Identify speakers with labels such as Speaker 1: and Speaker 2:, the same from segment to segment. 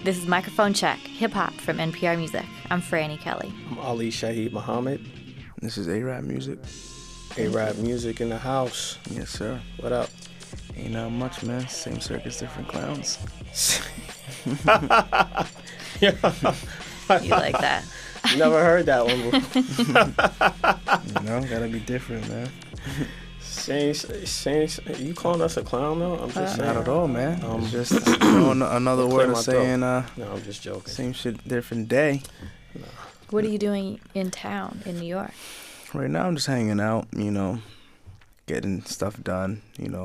Speaker 1: This is Microphone Check, hip-hop from NPR Music. I'm Franny Kelly.
Speaker 2: I'm Ali Shaheed Muhammad.
Speaker 3: This is A-Rap Music.
Speaker 2: A-Rap Music in the house.
Speaker 3: Yes, sir.
Speaker 2: What up?
Speaker 3: Ain't not much, man. Same circus, different clowns.
Speaker 1: You like that?
Speaker 2: Never heard that one before.
Speaker 3: Gotta be different, man.
Speaker 2: You calling us a clown though? I'm just saying.
Speaker 3: Not at all, man. It's just another word of saying
Speaker 2: no, I'm just joking.
Speaker 3: Same shit, different day.
Speaker 2: No.
Speaker 1: What are you doing in town in New York?
Speaker 3: Right now I'm just hanging out, getting stuff done,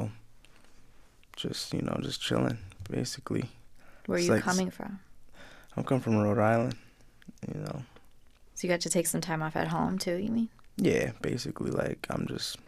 Speaker 3: just chilling, basically.
Speaker 1: Where are you coming from?
Speaker 3: I'm coming from Rhode Island,
Speaker 1: So you got to take some time off at home too, you mean?
Speaker 3: Yeah, basically, I'm just,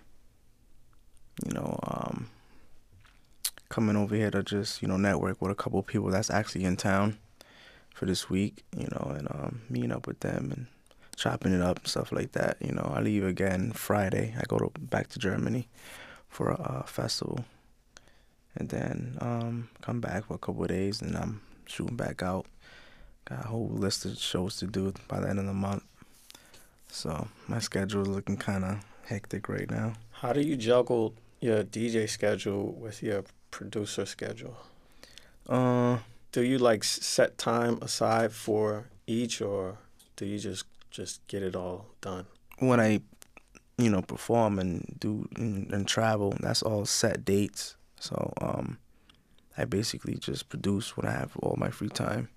Speaker 3: coming over here to just, network with a couple of people that's actually in town for this week, and meeting up with them and chopping it up, stuff like that. I leave again Friday. I go back to Germany for a festival, and then come back for a couple of days, and I'm shooting back out. Got a whole list of shows to do by the end of the month. So my schedule is looking kind of hectic right now.
Speaker 2: How do you juggle your DJ schedule with your producer schedule? Do you set time aside for each, or do you just get it all done?
Speaker 3: When I, perform and do and travel, that's all set dates. So I basically just produce when I have all my free time.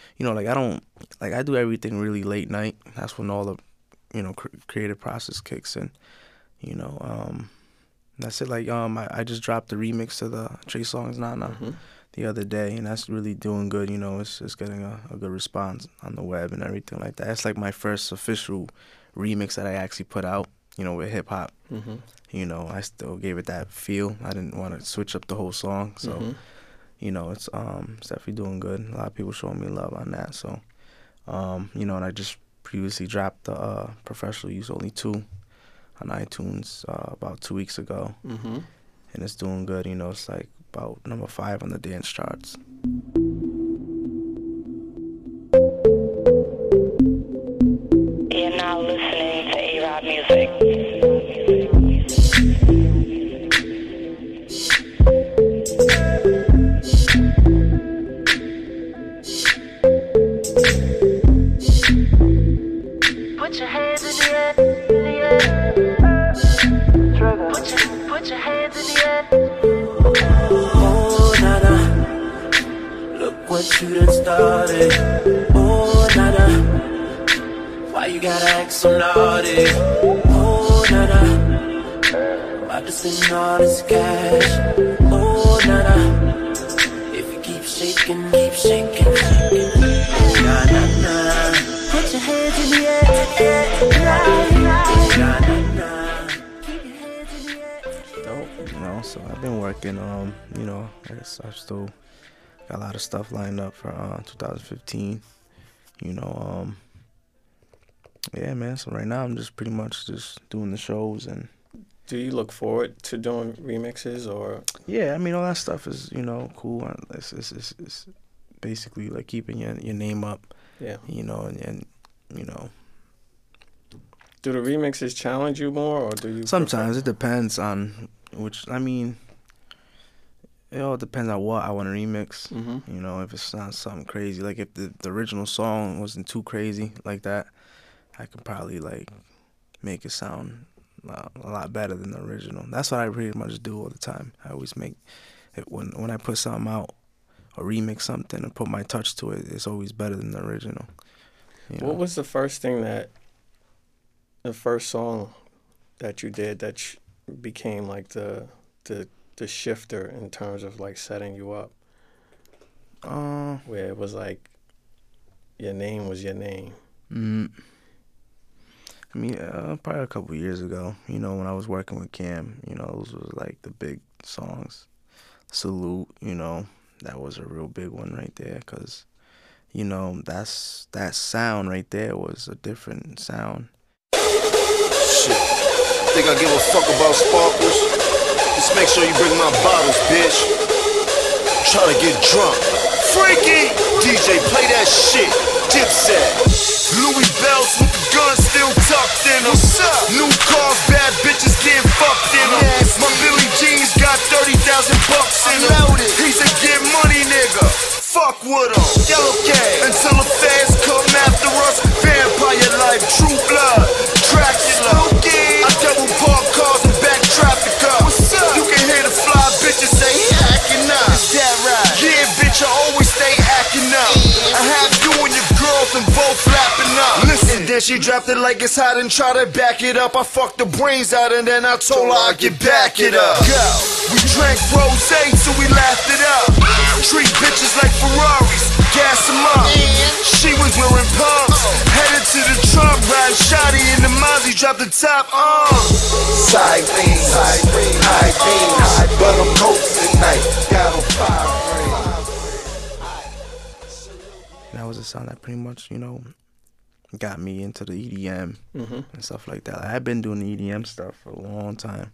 Speaker 3: I do everything really late night. That's when all the creative process kicks in. That's it. I just dropped the remix to the Trey Songz Nana the other day, and that's really doing good. It's getting a good response on the web and everything like that. It's like my first official remix that I actually put out, with hip hop. I still gave it that feel. I didn't want to switch up the whole song, so it's definitely doing good. A lot of people showing me love on that. So, and I just previously dropped the Professional Use Only 2 on iTunes about 2 weeks ago, and it's doing good. It's about number 5 on the dance charts.
Speaker 4: You're now listening to A-Rap Music. Put your hands in the air, Put your hands in the air. Oh, nana, look what you done started. Oh, nana, why you gotta act so naughty? Oh, nana, about to spend all this cash. Oh, nana, if you keep shaking, nah, nah, nah. Put your hands in the air, nah, nah, nah. Keep your hands in the air.
Speaker 3: Dope. So I've been working, I guess I've still got a lot of stuff lined up for 2015. Yeah, man. So right now I'm just pretty much just doing the shows. And
Speaker 2: do you look forward to doing remixes or?
Speaker 3: Yeah, all that stuff is cool. It's basically like keeping your name up.
Speaker 2: Yeah.
Speaker 3: And
Speaker 2: do the remixes challenge you more, or do you?
Speaker 3: Sometimes it depends on which. It all depends on what I want to remix. If it's not something crazy, like if the original song wasn't too crazy like that, I could probably make it sound a lot better than the original. That's what I pretty much do all the time. I always make it when I put something out or remix something and put my touch to it. It's always better than the original.
Speaker 2: What was the first song that you did that became the shifter in terms of setting you up? Where it was your name was your name.
Speaker 3: Probably a couple years ago, when I was working with Cam, those was the big songs. Salute, that was a real big one right there, because, that sound right there was a different sound.
Speaker 5: Shit, think I give a fuck about sparkles? Just make sure you bring my bottles, bitch. Try to get drunk. Freaky! DJ DJ, play that shit. Dipset. Louis belts with the gun still tucked in them. New cars, bad bitches getting fucked in them. My Billy Jeans got 30,000 bucks in them. He's a get money nigga. Fuck with him. Okay. Until the feds come after us. Vampire life, true blood. Dracula. I double park cars and back traffic up. You can hear the fly bitches say he acting up. Is that right? Yeah, bitch, I always stay acting up. I have you and your girls and both flapping up. Listen, then she dropped it like it's hot and tried to back it up. I fucked the brains out and then I told her I'd get back it up. Go. We drank rosé so we laughed it up. Treat bitches like Ferraris, gas them up. She was wearing pumps, headed to the trunk, riding shotty in the Mozzie, drop the top on.
Speaker 6: Side beams, high beams, but I'm cold tonight. Got on fire.
Speaker 3: That was a sound that pretty much, got me into the EDM and stuff like that. I've been doing the EDM stuff for a long time.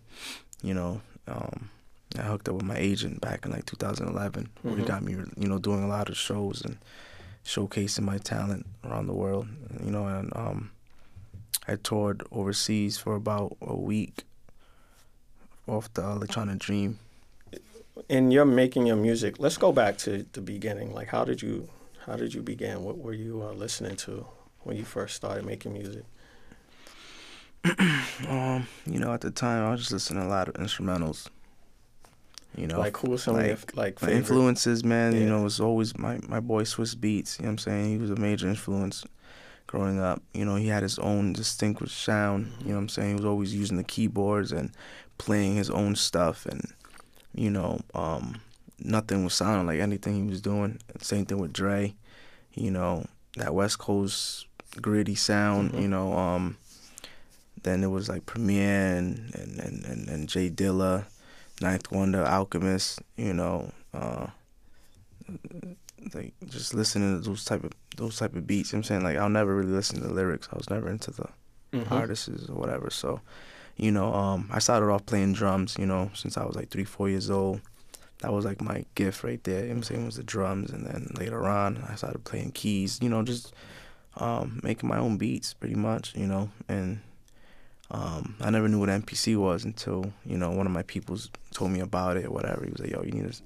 Speaker 3: I hooked up with my agent back in like 2011, where he got me, doing a lot of shows and showcasing my talent around the world. And I toured overseas for about a week off the Electronic Dream.
Speaker 2: And you're making your music. Let's go back to the beginning. Like, how did you begin? What were you listening to when you first started making music?
Speaker 3: At the time I was just listening to a lot of instrumentals.
Speaker 2: Like who were some of your
Speaker 3: my
Speaker 2: favorite
Speaker 3: influences, man?
Speaker 2: Yeah.
Speaker 3: It was always my boy Swiss Beats. You know what I'm saying? He was a major influence growing up. He had his own distinguished sound. You know what I'm saying? He was always using the keyboards and playing his own stuff, and nothing was sounding like anything he was doing. Same thing with Dre. That West Coast gritty sound. Then it was like Premier and Jay Dilla, Ninth Wonder, Alchemist, like just listening to those type of beats. You know what I'm saying? Like, I'll never really listen to the lyrics. I was never into the artists or whatever. So, I started off playing drums, since I was like 3-4 years old. That was like my gift right there. You know what I'm saying? Was the drums. And then later on I started playing keys, just making my own beats pretty much, and I never knew what MPC was until, one of my peoples told me about it or whatever. He was like, yo, you need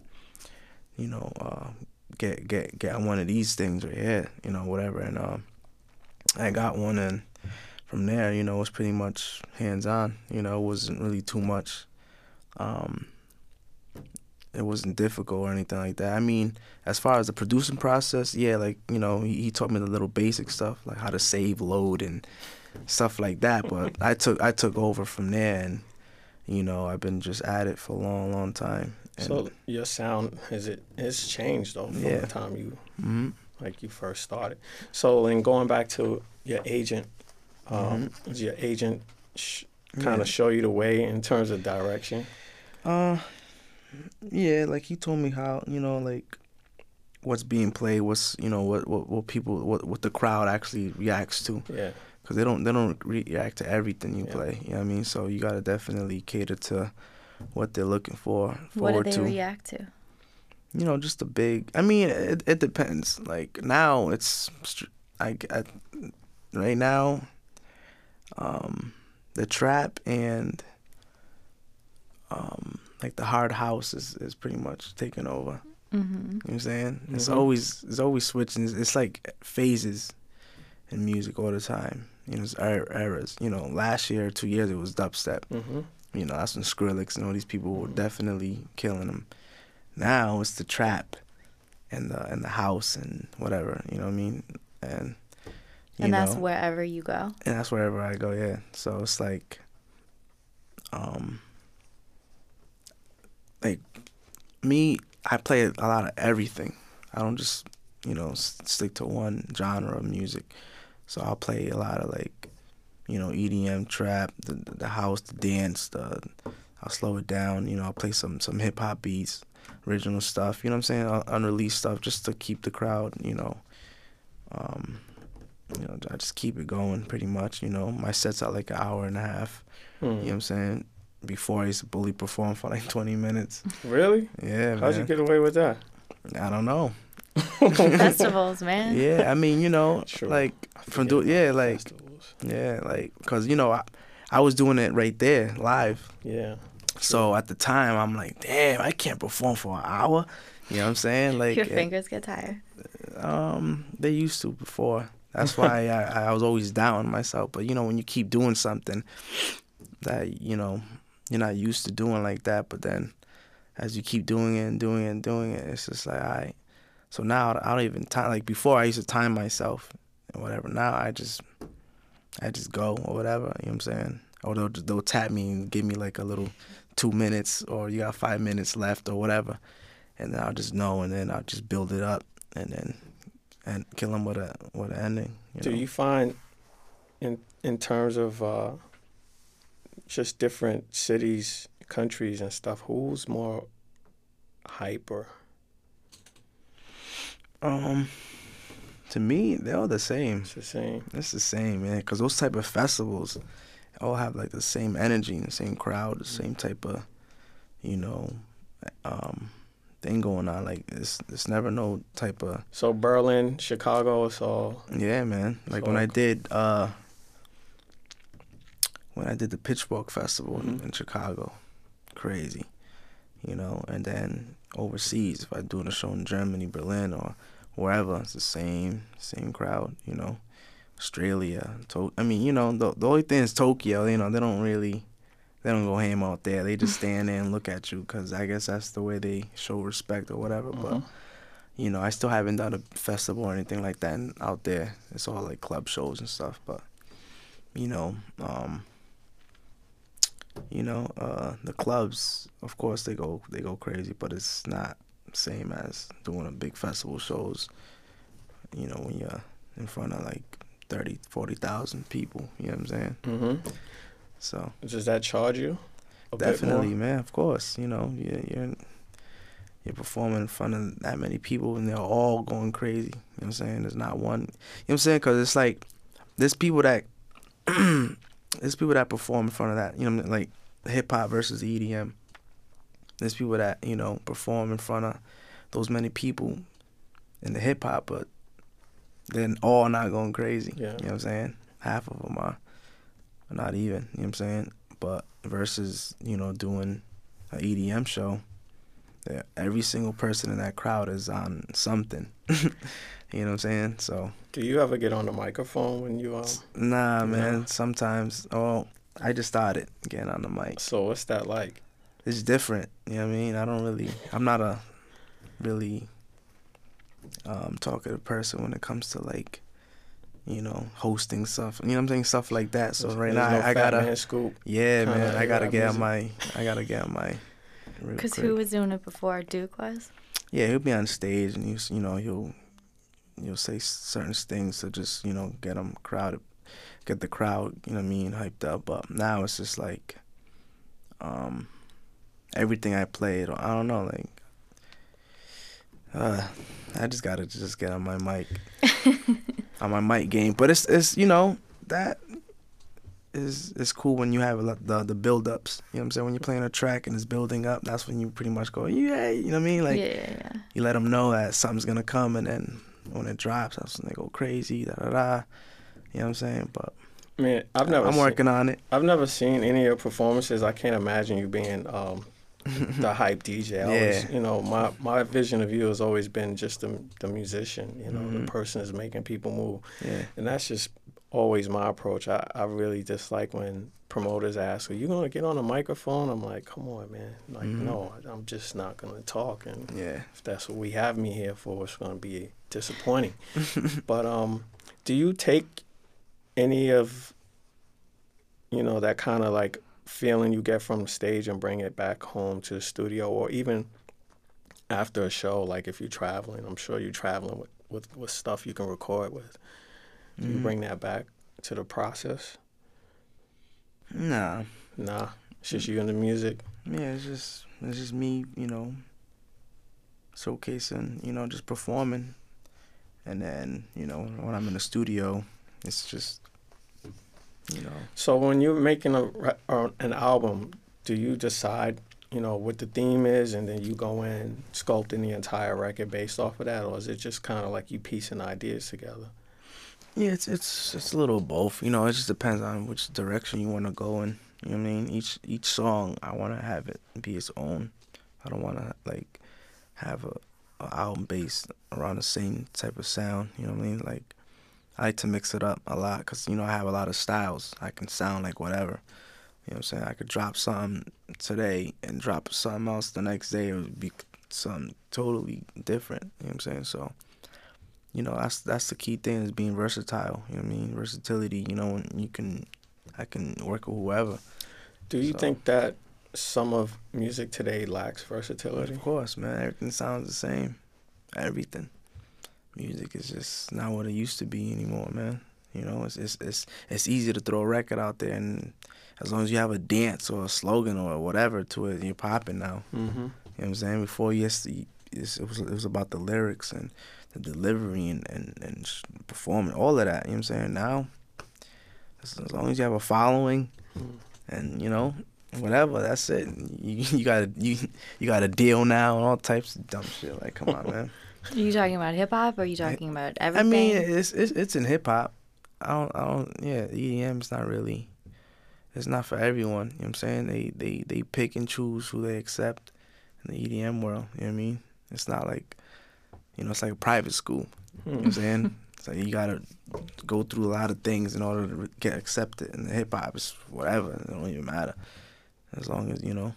Speaker 3: to, get one of these things right here, whatever. And I got one, and from there, it was pretty much hands-on. It wasn't really too much. It wasn't difficult or anything like that. I mean, as far as the producing process, yeah, like, he taught me the little basic stuff, like how to save, load, and stuff like that. But I took over from there, and I've been just at it for a long time. And
Speaker 2: so your sound it's changed though from the time you you first started. So then going back to your agent, did your agent kind of show you the way in terms of direction?
Speaker 3: Yeah, like he told me how, like what's being played, what's what people what the crowd actually reacts to.
Speaker 2: Yeah.
Speaker 3: Because they don't react to everything you play. You know what I mean? So you gotta definitely cater to what they're looking for.
Speaker 1: What do they react to?
Speaker 3: Just the big. I mean, it depends. Like now, it's right now, the trap and like the hard house is pretty much taking over. You know what I'm saying? It's always switching. It's like phases in music all the time. It's eras. Last year, 2 years, it was dubstep. That's when Skrillex and all these people were definitely killing them. Now it's the trap and the house and whatever. You know what I mean? And
Speaker 1: that's wherever you go.
Speaker 3: And that's wherever I go. Yeah. So it's like me, I play a lot of everything. I don't just stick to one genre of music. So I'll play a lot of EDM, trap, the house, the dance. I'll slow it down. I'll play some hip hop beats, original stuff. You know what I'm saying? Unreleased stuff, just to keep the crowd. I just keep it going pretty much. My sets are like an hour and a half. You know what I'm saying? Before I used to bully perform for like 20 minutes.
Speaker 2: Really?
Speaker 3: Yeah,
Speaker 2: How'd you get away with that?
Speaker 3: I don't know.
Speaker 1: Festivals, man.
Speaker 3: Yeah, I mean, you know,
Speaker 2: True.
Speaker 3: like
Speaker 2: I
Speaker 3: from
Speaker 2: forget
Speaker 3: doing,
Speaker 2: about
Speaker 3: like
Speaker 2: festivals.
Speaker 3: cause you know I was doing it right there live.
Speaker 2: Yeah.
Speaker 3: So at the time, I'm like, damn, I can't perform for an hour. You know what I'm saying? Like,
Speaker 1: Your fingers get tired.
Speaker 3: they used to before. That's why I was always down on myself. But you know, when you keep doing something that you know you're not used to doing like that, but then as you keep doing it and doing it and doing it, it's just like, all right. So now I don't even time. Like before, I used to time myself and whatever. Now I just go or whatever. You know what I'm saying? Or they'll tap me and give me like a little 2 minutes, or you got 5 minutes left or whatever, and then I'll just know, and then I'll just build it up, and kill them with an ending.
Speaker 2: Do you find in terms of just different cities, countries, and stuff, who's more hyper?
Speaker 3: To me, they're all the same.
Speaker 2: It's the same.
Speaker 3: It's the same, man. Cause those type of festivals all have like the same energy and the same crowd, the same type of, you know, thing going on. Like it's never no type of.
Speaker 2: So Berlin, Chicago, it's all.
Speaker 3: Yeah, man. Like when I did the Pitchfork Festival in Chicago, crazy, you know. And then overseas, if I'm doing a show in Germany, Berlin, or wherever, it's the same crowd, you know. Australia, I mean, you know, the only thing is Tokyo. You know, they don't go ham out there. They just stand there and look at you, because I guess that's the way they show respect or whatever. But you know, I still haven't done a festival or anything like that out there. It's all like club shows and stuff. But you know, the clubs, of course, they go crazy, but it's not the same as doing a big festival shows. You know, when you're in front of like 30,000, 40,000 people. You know what I'm saying?
Speaker 2: Mm-hmm.
Speaker 3: So
Speaker 2: does that charge you?
Speaker 3: Definitely, man. Of course, you know, you're performing in front of that many people, and they're all going crazy. You know what I'm saying? There's not one. You know what I'm saying? Because it's like there's people that perform in front of that. You know, like hip hop versus EDM. There's people that, you know, perform in front of those many people in the hip hop, but they're all not going crazy.
Speaker 2: Yeah.
Speaker 3: You know what I'm saying? Half of them are not even. You know what I'm saying? But versus, you know, doing an EDM show, every single person in that crowd is on something. You know what I'm saying? So.
Speaker 2: Do you ever get on the microphone when you
Speaker 3: Nah, man.
Speaker 2: know?
Speaker 3: Sometimes. Oh, I just started getting on the mic.
Speaker 2: So what's that like?
Speaker 3: It's different. You know what I mean? I'm not a really talkative person when it comes to like, you know, hosting stuff. You know what I'm saying? Stuff like that. So right now
Speaker 2: no
Speaker 3: I gotta.
Speaker 2: Man scoop.
Speaker 3: Yeah,
Speaker 2: Kinda
Speaker 3: man. I gotta get
Speaker 2: music.
Speaker 3: on my. real
Speaker 1: Because
Speaker 3: quick.
Speaker 1: who was doing it before? Duke was?
Speaker 3: Yeah, he'll be on stage, and he'll say certain things to just, you know, get the crowd, you know what I mean, hyped up. But now it's just like, everything I played, I don't know, like, I just gotta get on my mic, on my mic game. But it's you know, that is cool when you have the build ups. You know what I'm saying? When you're playing a track and it's building up, that's when you pretty much go, yeah, you know what I mean? Like,
Speaker 1: Yeah.
Speaker 3: you let them know that something's gonna come, and then when it drops, that's when they go crazy, da da da. You know what I'm saying? But
Speaker 2: I mean, I'm
Speaker 3: working on it.
Speaker 2: I've never seen any of your performances. I can't imagine you being the hype DJ. Always, you know, my vision of you has always been just the musician. You know, the person is making people move.
Speaker 3: Yeah.
Speaker 2: And that's just always my approach. I really dislike when promoters ask, "Are you gonna get on a microphone?" I'm like, "Come on, man! Like, no, I'm just not gonna talk." And
Speaker 3: Yeah.
Speaker 2: if that's what we have me here for, it's gonna be disappointing. But do you take any of, you know, that kind of like feeling you get from the stage and bring it back home to the studio, or even after a show? Like if you're traveling, I'm sure you're traveling with stuff you can record with. Do you bring that back to the process?
Speaker 3: Nah.
Speaker 2: It's just you and the music.
Speaker 3: Yeah, it's just me, you know, showcasing, you know, just performing. And then, you know, when I'm in the studio, it's just, you know.
Speaker 2: So when you're making an album, do you decide you know, what the theme is, and then you go in sculpting the entire record based off of that, or is it just kind of like you piecing ideas together?
Speaker 3: Yeah, it's a little of both. You know, it just depends on which direction you want to go in. You know what I mean? Each song, I want to have it be its own. I don't want to like have a album based around the same type of sound. You know what I mean? Like I like to mix it up a lot because you know I have a lot of styles. I can sound like whatever. You know what I'm saying? I could drop something today and drop something else the next day. It would be something totally different. You know what I'm saying? So, you know, that's the key thing is being versatile. You know what I mean? Versatility. You know, and I can work with whoever.
Speaker 2: Do you
Speaker 3: So-
Speaker 2: think that some of music today lacks versatility?
Speaker 3: Of course, man. Everything sounds the same. Everything. Music is just not what it used to be anymore, man. You know, it's easy to throw a record out there, and as long as you have a dance or a slogan or whatever to it, you're popping now.
Speaker 2: Mm-hmm.
Speaker 3: You know what I'm saying? Before, yes, it was about the lyrics and the delivery and performing, all of that. You know what I'm saying? Now, as long as you have a following and, you know, whatever, that's it. You got a deal now and all types of dumb shit. Like, come on, man.
Speaker 1: Are you talking about hip hop or are you talking about everything?
Speaker 3: I mean, it's in hip hop. I don't. Yeah, EDM is not really. It's not for everyone. You know what I'm saying? They pick and choose who they accept in the EDM world. You know what I mean? It's not like, you know, it's like a private school. You know what I'm saying? So you gotta go through a lot of things in order to get accepted. And the hip hop is whatever. It don't even matter, as long as you know.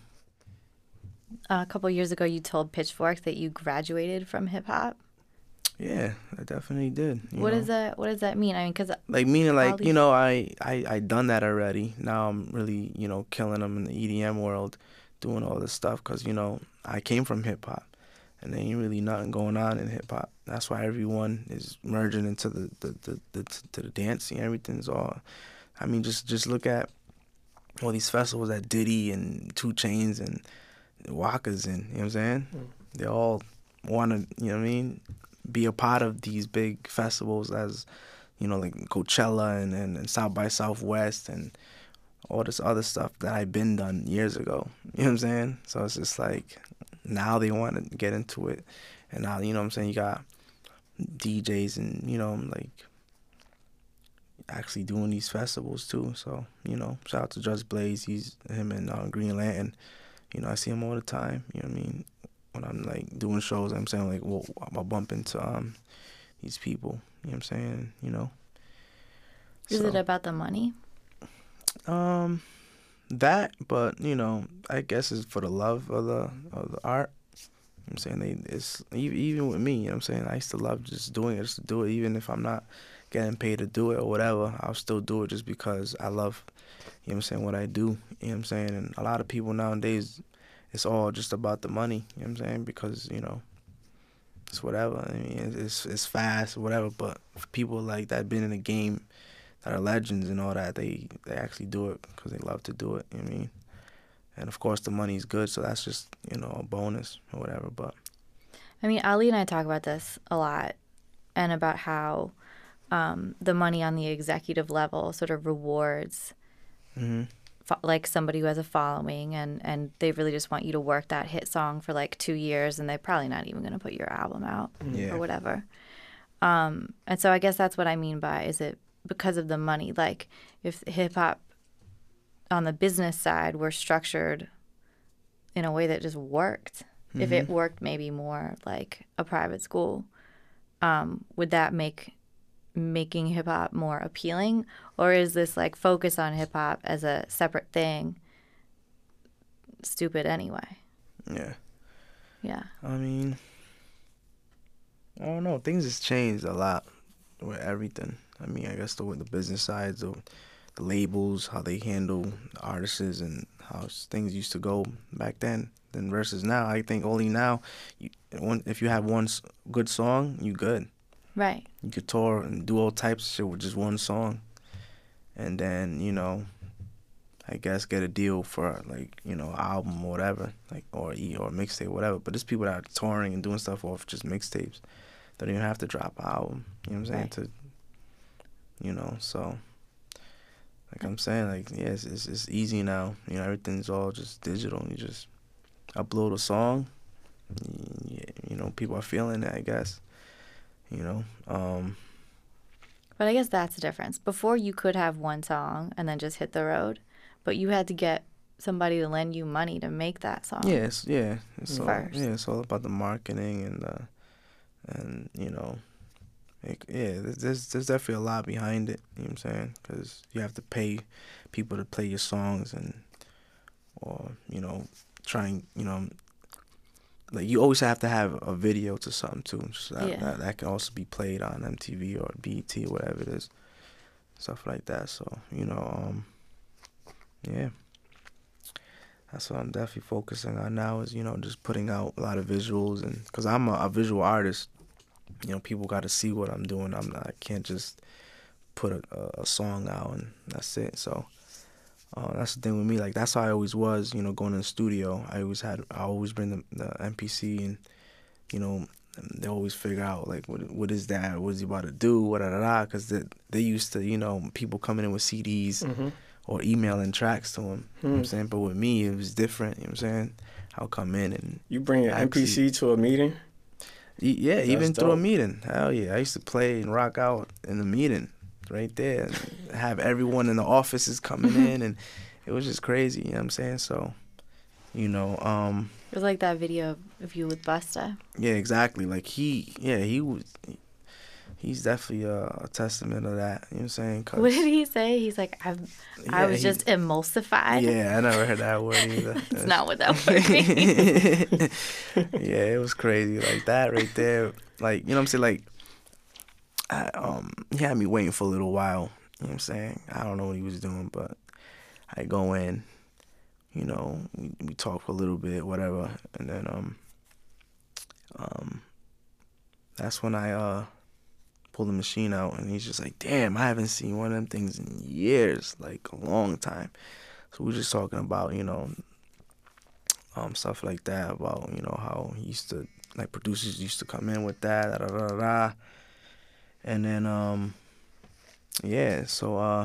Speaker 1: A couple years ago, you told Pitchfork that you graduated from hip hop.
Speaker 3: Yeah, I definitely did.
Speaker 1: What does that mean? I mean, because
Speaker 3: Like meaning like,
Speaker 1: these-
Speaker 3: you know, I done that already. Now I'm really, you know, killing them in the EDM world, doing all this stuff because, you know, I came from hip hop and there ain't really nothing going on in hip hop. That's why everyone is merging into the dancing. Everything's all, I mean, just look at all these festivals that Diddy and 2 Chainz and Waka's in, you know what I'm saying? They all want to, you know what I mean, be a part of these big festivals as, you know, like Coachella and South by Southwest and all this other stuff that I've been done years ago. You know what I'm saying? So it's just like now they want to get into it. And now, you know what I'm saying, you got DJs and, you know, like actually doing these festivals too. So, you know, shout out to Just Blaze. Him and Green Lantern. You know, I see him all the time. You know what I mean? When I'm like doing shows, I'm saying like, well, I'll bump into these people. You know what I'm saying? You know.
Speaker 1: is
Speaker 3: So,
Speaker 1: it about the money?
Speaker 3: that, but you know, I guess it's for the love of the art. You know what I'm saying it's even with me. You know what I'm saying, I used to love just doing it, just to do it, even if I'm not getting paid to do it or whatever. I'll still do it just because I love. You know what I'm saying, what I do. You know what I'm saying, and a lot of people nowadays, it's all just about the money. You know what I'm saying, because you know, it's whatever. I mean, it's fast, whatever. But for people like that been in the game, that are legends and all that, they actually do it because they love to do it. You know what I mean? And of course, the money's good, so that's just, you know, a bonus or whatever. But
Speaker 1: I mean, Ali and I talk about this a lot and about how the money on the executive level sort of rewards like somebody who has a following and they really just want you to work that hit song for like 2 years and they're probably not even going to put your album out
Speaker 3: Yeah.
Speaker 1: or whatever. And so I guess that's what I mean by, is it because of the money? Like if hip hop on the business side were structured in a way that just worked, if it worked maybe more like a private school, would that make making hip hop more appealing? Or is this like focus on hip hop as a separate thing stupid anyway?
Speaker 3: yeah,
Speaker 1: Yeah.
Speaker 3: I mean, I don't know. Things has changed a lot with everything. I mean, I guess with the business sides, the labels, how they handle the artists, and how things used to go back then versus now. I think only now, if you have one good song, you good.
Speaker 1: Right.
Speaker 3: You could tour and do all types of shit with just one song. And then, you know, I guess get a deal for, like, you know, album or whatever, like, or mixtape, whatever. But there's people that are touring and doing stuff off just mixtapes. They don't even have to drop an album. You know what I'm saying?
Speaker 1: Right.
Speaker 3: To, you know, so, like I'm saying, like, yeah, it's easy now. You know, everything's all just digital. You just upload a song, you know, people are feeling it, I guess. You know,
Speaker 1: But I guess that's the difference. Before, you could have one song and then just hit the road, but you had to get somebody to lend you money to make that song.
Speaker 3: yes, yeah. It's all,
Speaker 1: First.
Speaker 3: yeah, it's all about the marketing and you know, there's definitely a lot behind it. You know what I'm saying? Because you have to pay people to play your songs or you know, trying, you know, like you always have to have a video to something too. So that can also be played on MTV or BET or whatever it is, stuff like that. So you know, yeah, that's what I'm definitely focusing on now. Is, you know, just putting out a lot of visuals, and because I'm a visual artist, you know, people got to see what I'm doing. I can't just put a song out and that's it. So that's the thing with me. Like, that's how I always was, you know, going in the studio. I always bring the MPC, and, you know, they always figure out, like, what is that? What is he about to do? Because they used to, you know, people coming in with CDs or emailing tracks to them. You know what I'm saying? But with me, it was different. You know what I'm saying? I'll come in and...
Speaker 2: You bring an MPC to a meeting?
Speaker 3: Yeah,
Speaker 2: That's
Speaker 3: even through a
Speaker 2: dope.
Speaker 3: meeting. Hell yeah. I used to play and rock out in the meeting right there. And have everyone in the offices coming in, and it was just crazy, you know what I'm saying? So, you know,
Speaker 1: It was like that video of you with Busta.
Speaker 3: yeah, exactly. Like he's definitely a testament of that, you know what I'm saying?
Speaker 1: What did he say? He's like, I was just emulsified.
Speaker 3: Yeah, I never heard that word either.
Speaker 1: It's not what that word means.
Speaker 3: Yeah, it was crazy. Like that right there. Like, you know what I'm saying? Like, he had me waiting for a little while. You know what I'm saying? I don't know what he was doing, but I go in, you know, we talk for a little bit, whatever, and then that's when I pull the machine out, and he's just like, damn, I haven't seen one of them things in years, like a long time. So we're just talking about, you know, stuff like that, about, you know, how he used to, like, producers used to come in with that, da da da da. And then yeah, so I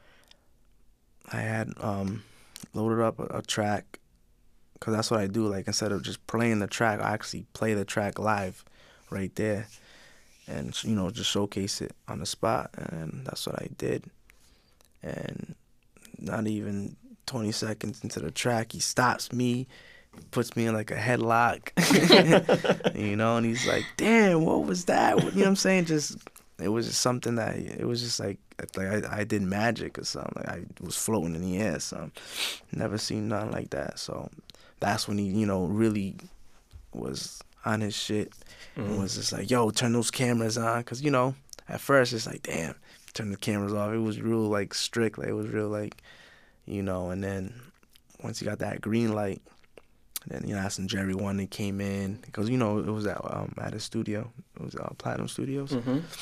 Speaker 3: had loaded up a track, because that's what I do. Like, instead of just playing the track, I actually play the track live right there, and, you know, just showcase it on the spot. And that's what I did. And not even 20 seconds into the track, he stops me, puts me in like a headlock, you know, and he's like, damn, what was that? You know what I'm saying? Just, it was just something that, it was just like I did magic or something. Like, I was floating in the air or something. Never seen nothing like that. So that's when he, you know, really was on his shit, and was just like, yo, turn those cameras on. Because, you know, at first it's like, damn, turn the cameras off. It was real, like, strict. Like, it was real, like, you know, and then once he got that green light, then, you know, that's when Jerry Wonderly came in, because, you know, it was at his studio. It was Platinum Studios.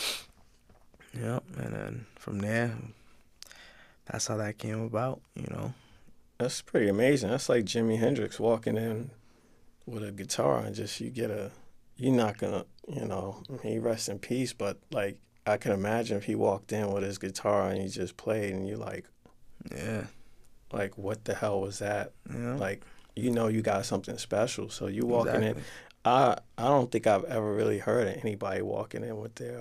Speaker 3: Yep, and then from there, that's how that came about, you know.
Speaker 2: That's pretty amazing. That's like Jimi Hendrix walking in with a guitar and just, you're not gonna, you know, he rests in peace, but, like, I can imagine if he walked in with his guitar and he just played, and you're like,
Speaker 3: yeah,
Speaker 2: like, what the hell was that?
Speaker 3: Yeah.
Speaker 2: Like, you know, you got something special. So you walking
Speaker 3: Exactly.
Speaker 2: in. I don't think I've ever really heard of anybody walking in with their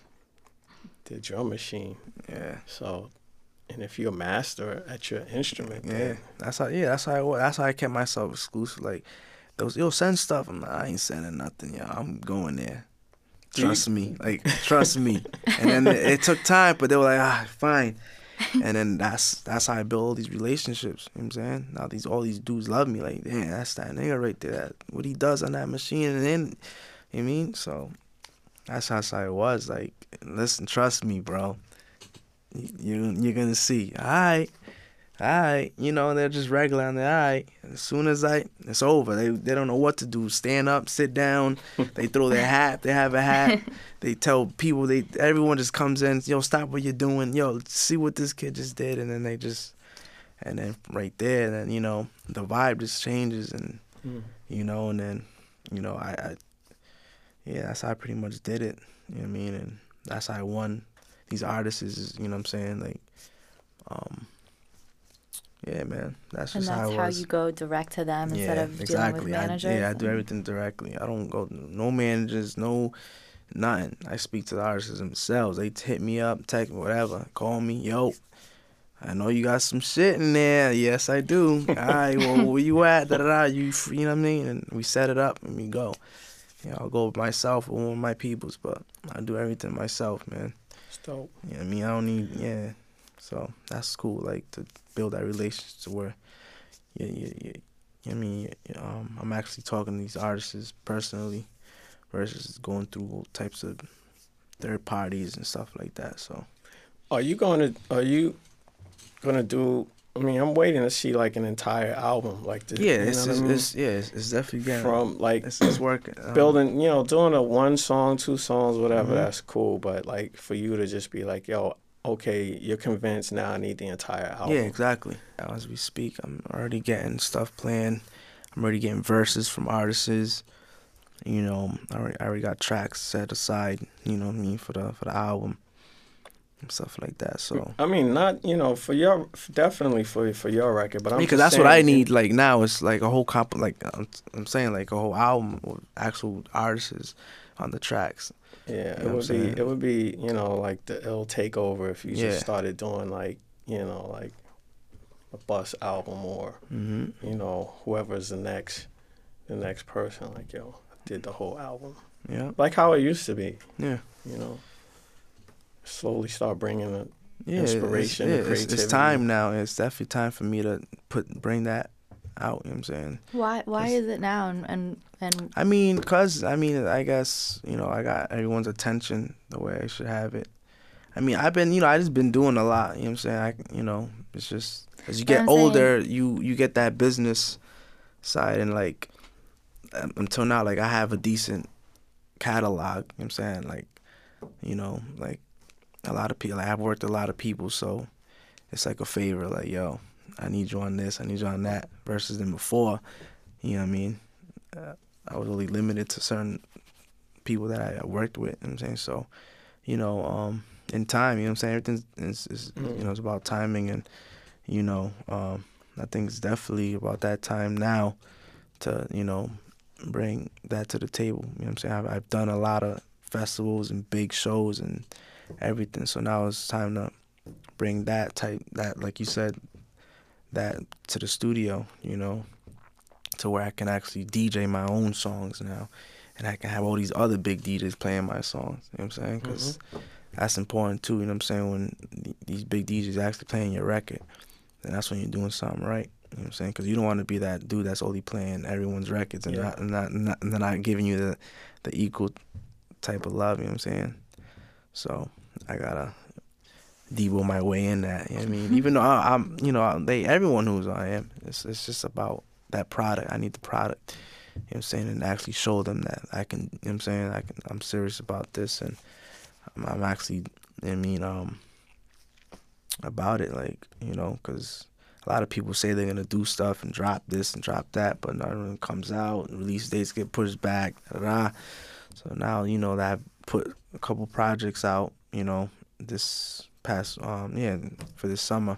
Speaker 2: drum machine.
Speaker 3: Yeah.
Speaker 2: So, and if you're a master at your instrument,
Speaker 3: Yeah,
Speaker 2: then
Speaker 3: that's how I kept myself exclusive. Like, those, yo, send stuff. I'm like, I ain't sending nothing, yo. I'm going there. Trust me, like, trust me. And then it took time, but they were like, fine. And then that's how I build all these relationships. You know what I'm saying? Now all these dudes love me. Like, damn, that's that nigga right there. What he does on that machine, and then, you know what I mean? So that's how it was. Like, listen, trust me, bro. You're gonna see. All right. You know, they're just regular on the all right. As soon as it's over. They don't know what to do. Stand up, sit down. They throw their hat. They have a hat. They tell people. Everyone just comes in. Yo, stop what you're doing. Yo, see what this kid just did. And then and then right there, and then, you know, the vibe just changes, and you know, and then, you know, yeah, that's how I pretty much did it. You know what I mean? And that's how I won these artists. Is, you know what I'm saying? Like, Yeah, man. That's
Speaker 1: And
Speaker 3: just
Speaker 1: that's
Speaker 3: how it
Speaker 1: how
Speaker 3: was.
Speaker 1: you go direct to them instead of dealing with managers?
Speaker 3: I do everything directly. I don't go no managers, no nothing. I speak to the artists themselves. They hit me up, text me, whatever, call me, yo. I know you got some shit in there. Yes, I do. All right, well, where you at? Da da da. You free? You know what I mean? And we set it up and we go. You know, I'll go with myself or one of my peoples, but I do everything myself, man.
Speaker 2: It's dope.
Speaker 3: You know what I mean? I don't need, yeah. So that's cool, like, to build that relationship to where, I'm actually talking to these artists personally versus going through all types of third parties and stuff like that. So,
Speaker 2: Are you gonna do? I mean, I'm waiting to see like an entire album, like the,
Speaker 3: it's definitely getting
Speaker 2: from like
Speaker 3: it's working.
Speaker 2: Building, doing a 1 song, 2 songs, whatever. That's cool, but like for you to just be like, yo, okay, you're convinced now. I need the entire album.
Speaker 3: Yeah, exactly. As we speak, I'm already getting stuff planned. I'm already getting verses from artists. You know, I already got tracks set aside. You know what I mean, for the album and stuff like that. So
Speaker 2: I mean, not for your definitely for your record, but
Speaker 3: because that's what I need. Like now, it's like a whole I'm saying like a whole album with actual artists on the tracks.
Speaker 2: Yeah,
Speaker 3: You know
Speaker 2: it would be like the ill takeover if you just started doing like like a bus album or whoever's the next person, like, yo, I did the whole album.
Speaker 3: Yeah,
Speaker 2: like how it used to be.
Speaker 3: Yeah,
Speaker 2: slowly start bringing the inspiration, and creativity.
Speaker 3: It's time now. It's definitely time for me to bring that out. You know what I'm saying?
Speaker 1: Why is it now? And
Speaker 3: I guess I got everyone's attention the way I should have it. I mean, I just been doing a lot. You know what I'm saying? It's just as you get older, you get that business side, and like until now, like I have a decent catalog. You know what I'm saying? Like, like a lot of people. Like, I've worked with a lot of people, so it's like a favor. Like, yo, I need you on this, I need you on that. Versus than before, you know what I mean? I was really limited to certain people that I worked with. You know what I'm saying? So, in time, you know what I'm saying? Everything is it's about timing, and I think it's definitely about that time now to bring that to the table. You know what I'm saying? I've done a lot of festivals and big shows and everything, so now it's time to bring that like you said, that to the studio, to where I can actually DJ my own songs now, and I can have all these other big DJs playing my songs. You know what I'm saying? Because that's important too. You know what I'm saying? When these big DJs actually playing your record, then that's when you're doing something right. You know what I'm saying? Because you don't want to be that dude that's only playing everyone's records and not giving you the equal type of love. You know what I'm saying? So I gotta Debo my way in that. You know what I mean? Even though I'm, everyone knows who I am. It's just about that product. I need the product. You know what I'm saying? And actually show them that I can. You know what I'm saying? I'm serious about this, and I'm actually. About it, like, because a lot of people say they're gonna do stuff and drop this and drop that, but none of them comes out. And release dates get pushed back. So now that I've put a couple projects out. This past for this summer.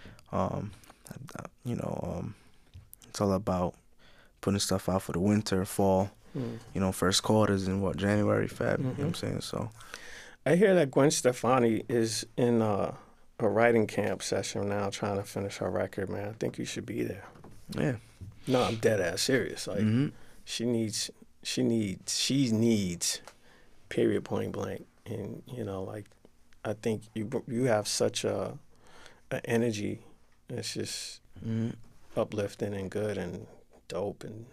Speaker 3: It's all about putting stuff out for the winter, fall. First quarters in January, Feb. You know what I'm saying? So
Speaker 2: I hear that Gwen Stefani is in a writing camp session now, trying to finish her record. Man, I think you should be there.
Speaker 3: Yeah.
Speaker 2: No, I'm dead ass serious. Like she needs period, point blank. And like I think you have such a energy. It's just uplifting and good and dope and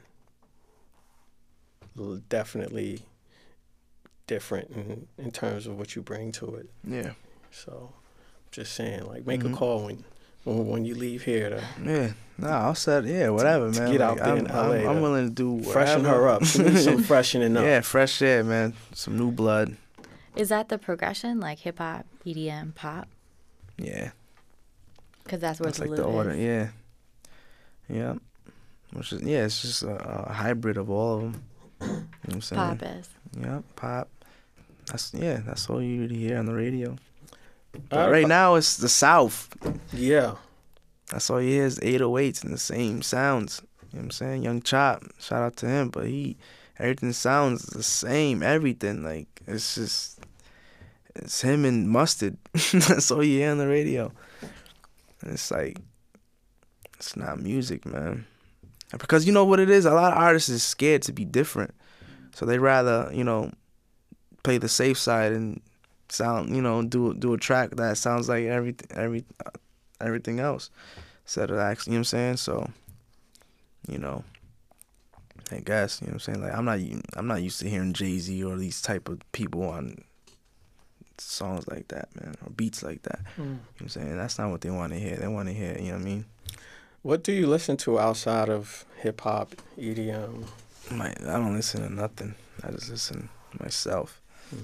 Speaker 2: definitely different in terms of what you bring to it.
Speaker 3: Yeah.
Speaker 2: So, just saying, like, make a call when you leave here to.
Speaker 3: Yeah. No, I'll set. Yeah, whatever, man.
Speaker 2: Get out there in LA.
Speaker 3: I'm willing to do whatever.
Speaker 2: Freshen her up. She needs some freshening up.
Speaker 3: Yeah, fresh air, man. Some new blood.
Speaker 1: Is that the progression, like hip hop, EDM, pop?
Speaker 3: Yeah.
Speaker 1: Because that's where
Speaker 3: that's
Speaker 1: the
Speaker 3: like the order.
Speaker 1: is.
Speaker 3: Yeah. Yeah. Which is it's just a hybrid of all of them. You know what I'm saying?
Speaker 1: Pop is.
Speaker 3: Yeah, pop. That's all you really hear on the radio. But right now it's the South.
Speaker 2: Yeah.
Speaker 3: That's all you hear is 808s and the same sounds. You know what I'm saying? Young Chop, shout out to him, but everything sounds the same, everything. Like, it's him and Mustard. That's all you hear on the radio. And it's like, it's not music, man. Because you know what it is? A lot of artists is scared to be different. So they rather, you know, play the safe side and sound, you know, do a track that sounds like everything else. Instead of actually, you know what I'm saying? So, you know, I guess, you know what I'm saying? Like, I'm not used to hearing Jay-Z or these type of people on songs like that, man, or beats like that. You know what I'm saying? That's not what they want to hear. They want to hear, you know what I mean?
Speaker 2: What do you listen to outside of hip-hop, EDM?
Speaker 3: I don't listen to nothing. I just listen to myself.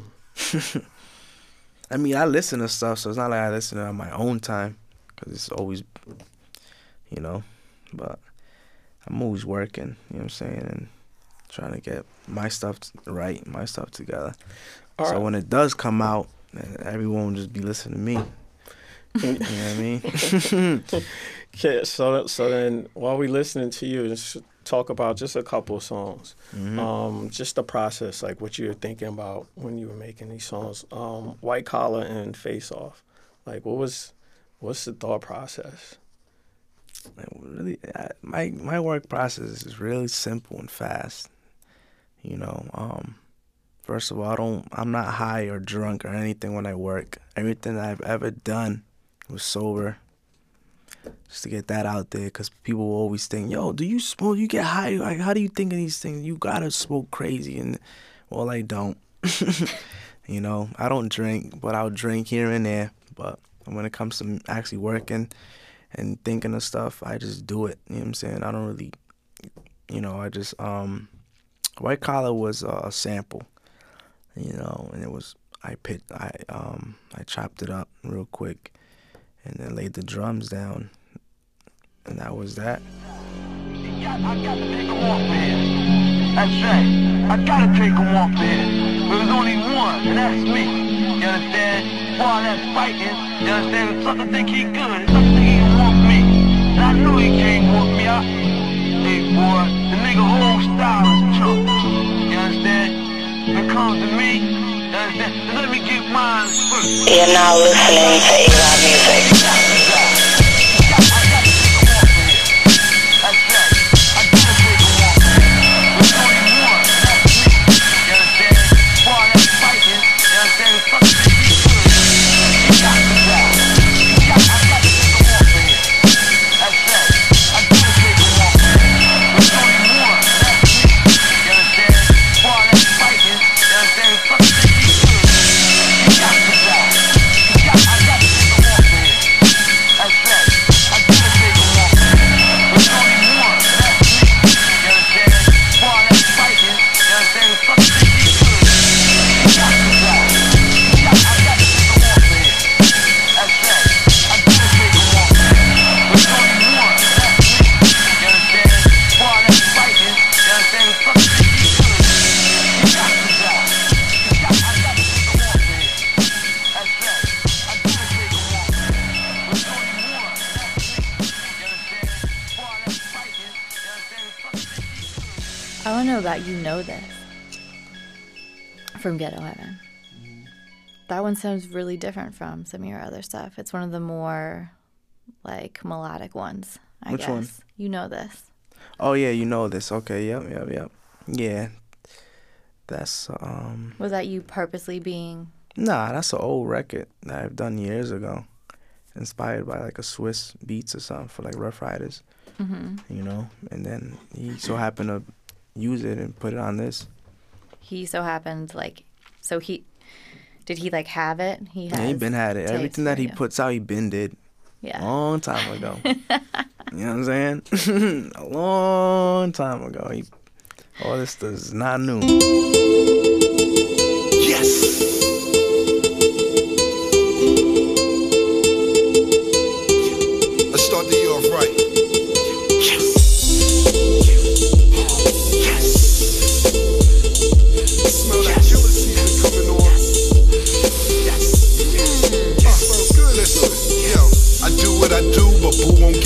Speaker 3: I mean, I listen to stuff, so it's not like I listen to it on my own time, because it's always, you know, but I'm always working, you know what I'm saying, and trying to get my stuff right, my stuff together. All right. When it does come out, everyone will just be listening to me. You know what I mean?
Speaker 2: Okay, so then while we listening to you, just talk about just a couple of songs. Just the process, like what you were thinking about when you were making these songs. White Collar and Face Off. Like, what's the thought process?
Speaker 3: Really, my work process is really simple and fast. You know, first of all, I'm not high or drunk or anything when I work. Everything I've ever done was sober. Just to get that out there, because people will always think, yo, do you smoke? You get high? Like, how do you think of these things? You gotta smoke crazy. And, well, I don't. You know, I don't drink, but I'll drink here and there. But when it comes to actually working and thinking of stuff, I just do it. You know what I'm saying? I don't really, you know, I just, White Collar was a sample, you know, and it was, I chopped it up real quick and then laid the drums down, and that was that.
Speaker 7: I got to take him off there. That's right. I gotta take him off there. But there's only one, and that's me. You understand? For all that fighting, you understand? If sucker think he good, if sucker think he can want me. And I knew he can't want me. Hey boy, the nigga whole style is chunk. You understand? When it comes to me, you understand? Just let me get mine first.
Speaker 8: You're now listening to A-Rod Music.
Speaker 1: I want to know about You Know This from Ghetto Heaven. That one sounds really different from some of your other stuff. It's one of the more, like, melodic ones, I guess.
Speaker 3: Which one?
Speaker 1: You Know This.
Speaker 3: Oh, yeah, You Know This. Okay, yep. Yeah. That's,
Speaker 1: Was that you purposely being...
Speaker 3: Nah, that's an old record that I've done years ago. Inspired by, like, a Swiss Beats or something for, like, Rough Riders. You know? And then he so happened to use it and put it on this.
Speaker 1: He so happened, like... So he... Did he, like, have it? He
Speaker 3: been had it. Everything that he puts out, he been did.
Speaker 1: Yeah.
Speaker 3: Long time ago. You know what I'm saying? A long time ago. All this is not new.
Speaker 5: Yes. Let's start the year off right. Yes. Yes. Smell that killer season coming on. Yes. Smells good. Listen, yo, I do what I do, but boo won't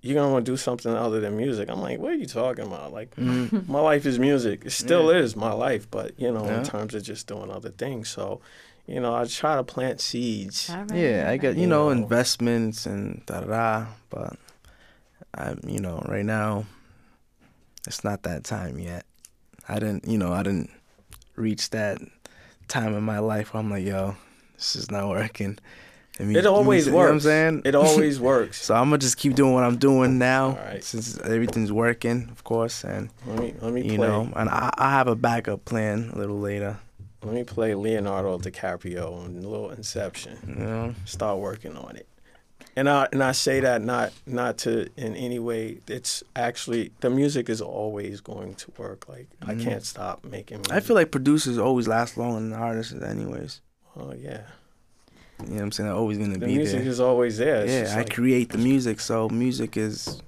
Speaker 2: you're gonna want to do something other than music. I'm like, what are you talking about? Like, my life is music. It still is my life, but in terms of just doing other things. So, I try to plant seeds.
Speaker 3: Yeah, I get investments and but right now, it's not that time yet. I didn't reach that time in my life where I'm like, yo, this is not working.
Speaker 2: It always works.
Speaker 3: You know what I'm saying?
Speaker 2: It always works.
Speaker 3: So I'm gonna just keep doing what I'm doing now,
Speaker 2: right.
Speaker 3: Since everything's working, of course. And
Speaker 2: let me play.
Speaker 3: And I have a backup plan a little later.
Speaker 2: Let me play Leonardo DiCaprio in a little Inception. Start working on it. And I say that not to in any way. It's actually the music is always going to work. Like I can't stop making music.
Speaker 3: I feel like producers always last longer than artists, anyways.
Speaker 2: Oh yeah.
Speaker 3: You know what I'm saying? They're always gonna be there.
Speaker 2: The music is always there.
Speaker 3: It's I create the music, so music is.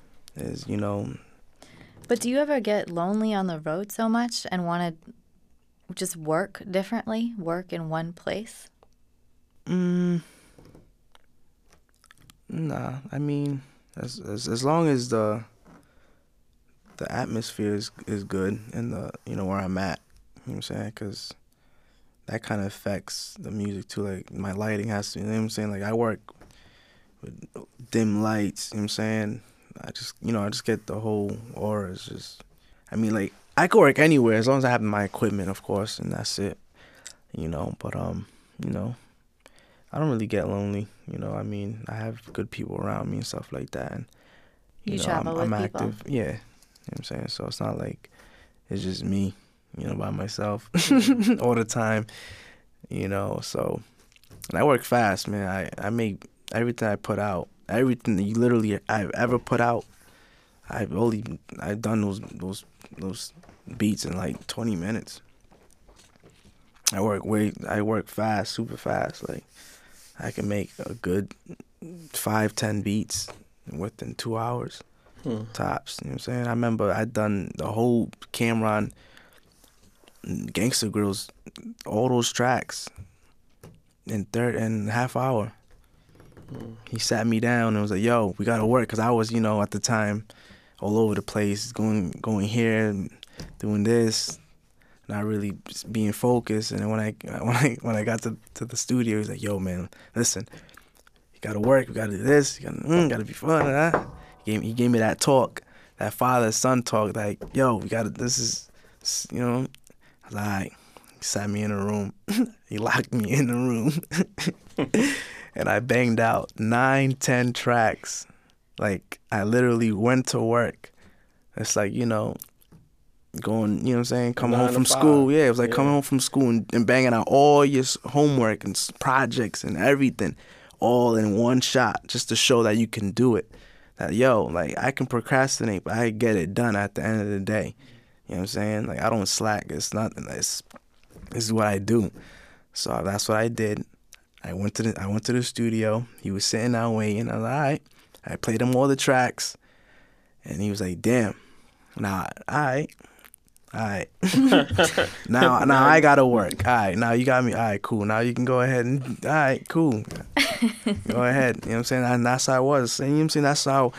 Speaker 1: But do you ever get lonely on the road so much and want to just work differently, work in one place?
Speaker 3: Nah, I mean, as long as the atmosphere is good and where I'm at, you know what I'm saying? Because that kind of affects the music too. Like my lighting has to, you know what I'm saying? Like I work with dim lights, you know what I'm saying? I just get the whole aura. It's just, I mean, like I could work anywhere as long as I have my equipment, of course, and that's it. But I don't really get lonely. I mean, I have good people around me and stuff like that. And,
Speaker 1: you travel with
Speaker 3: I'm
Speaker 1: people?
Speaker 3: active. Yeah. You know what I'm saying? So it's not like it's just me, by myself all the time, So, and I work fast, man. I make everything I put out, everything that I've ever put out, I've done those beats in like 20 minutes. I work fast, super fast. Like I can make a good 5-10 beats within 2 hours tops. You know what I'm saying? I remember I'd done the whole Cameron Gangsta Grills, all those tracks in half hour. He sat me down and was like, "Yo, we gotta work," because I was, at the time, all over the place, going here, doing this. Not really being focused, and then when I got to the studio, he's like, "Yo, man, listen, you gotta work, you gotta do this, you gotta be fun." He gave me that talk, that father-son talk, like, "Yo, we gotta, this is, I was like, all right." He sat me in a room, he locked me in the room, and I banged out 9-10 tracks. Like I literally went to work. It's like going, you know what I'm saying, coming home from school. Yeah, it was like coming home from school and banging out all your homework and projects and everything all in one shot just to show that you can do it. That, like, I can procrastinate, but I get it done at the end of the day. You know what I'm saying? Like, I don't slack. It's nothing. This is what I do. So that's what I did. I went to the studio. He was sitting down waiting. I was like, all right. I played him all the tracks. And he was like, damn. Nah, all right. All right. now I gotta work. All right, now you got me. All right, cool. Now you can go ahead and all right, cool. Go ahead. You know what I'm saying? And that's how I was. And you know what I'm saying? That's how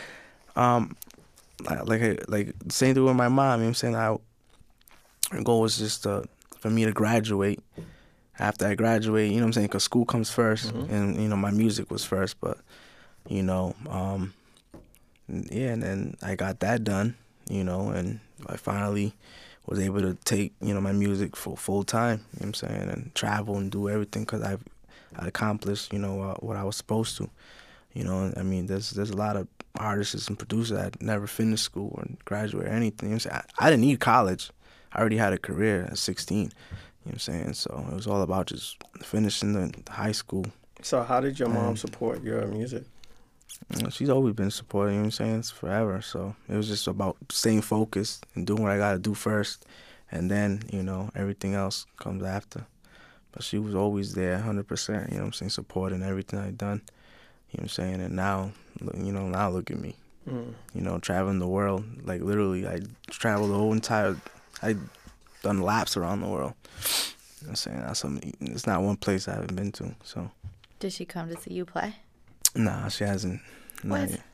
Speaker 3: like same thing with my mom, you know what I'm saying? Her goal was just for me to graduate. After I graduate, you know what I'm saying? Because school comes first, and my music was first, but and then I got that done, and I finally was able to take, my music full time, you know what I'm saying, and travel and do everything because I accomplished, what I was supposed to. I mean, there's a lot of artists and producers that never finished school or graduate or anything. You know what I'm saying? I didn't need college. I already had a career at 16. You know what I'm saying? So it was all about just finishing the high school.
Speaker 2: So how did your mom support your music?
Speaker 3: She's always been supporting, you know what I'm saying? It's forever. So it was just about staying focused and doing what I got to do first. And then, everything else comes after. But she was always there 100%, you know what I'm saying, supporting everything I done. You know what I'm saying? And now, now look at me. Traveling the world. Like, literally, I traveled the whole entire... I done laps around the world. You know what I'm saying? It's not one place I haven't been to, so...
Speaker 1: Did she come to see you play?
Speaker 3: Nah, she hasn't.
Speaker 1: What?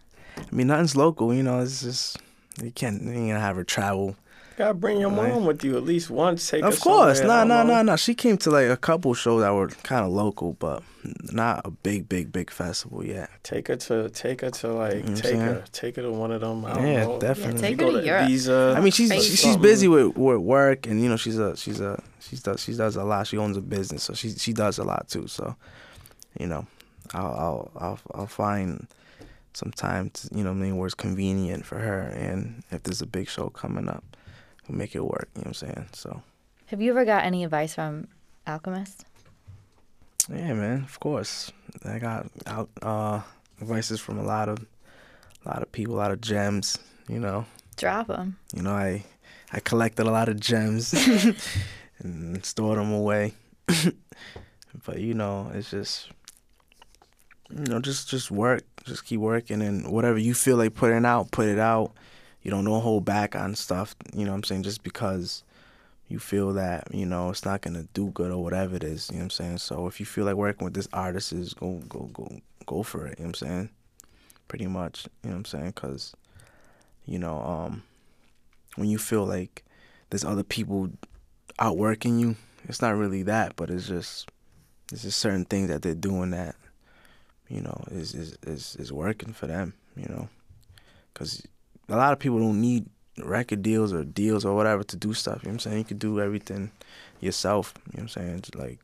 Speaker 3: I mean, nothing's local, you know. It's just you ain't gonna have her travel.
Speaker 2: Gotta bring your mom with you at least once. Take her
Speaker 3: Of course,
Speaker 2: somewhere,
Speaker 3: no. She came to like a couple shows that were kind of local, but not a big festival yet.
Speaker 2: Take her to like take her to one of them. I don't
Speaker 3: Yeah,
Speaker 2: know.
Speaker 3: definitely.
Speaker 1: Take her to Europe.
Speaker 2: Visa.
Speaker 3: I mean, she's busy with work, and you know she does a lot. She owns a business, so she does a lot too. So, you know, I'll find some time to, you know, where it's convenient for her, and if there's a big show coming up, we'll make it work. You know what I'm saying? So.
Speaker 1: Have you ever got any advice from Alchemist?
Speaker 3: Yeah, man. Of course, I got advices from a lot of people, a lot of gems. You know.
Speaker 1: Drop them.
Speaker 3: You know, I collected a lot of gems and stored them away. But you know, it's just, you know, just work, just keep working, and whatever you feel like putting out, put it out. You don't hold back on stuff. You know what I'm saying? Just because you feel that, you know, it's not gonna do good or whatever it is. You know what I'm saying? So if you feel like working with this artist, is go for it. You know what I'm saying? Pretty much. You know what I'm saying? Because, you know, when you feel like there's other people outworking you, it's not really that, but it's just certain things that they're doing that, you know, is working for them. You know, because a lot of people don't need record deals or whatever to do stuff. You know what I'm saying? You could do everything yourself. You know what I'm saying? Just like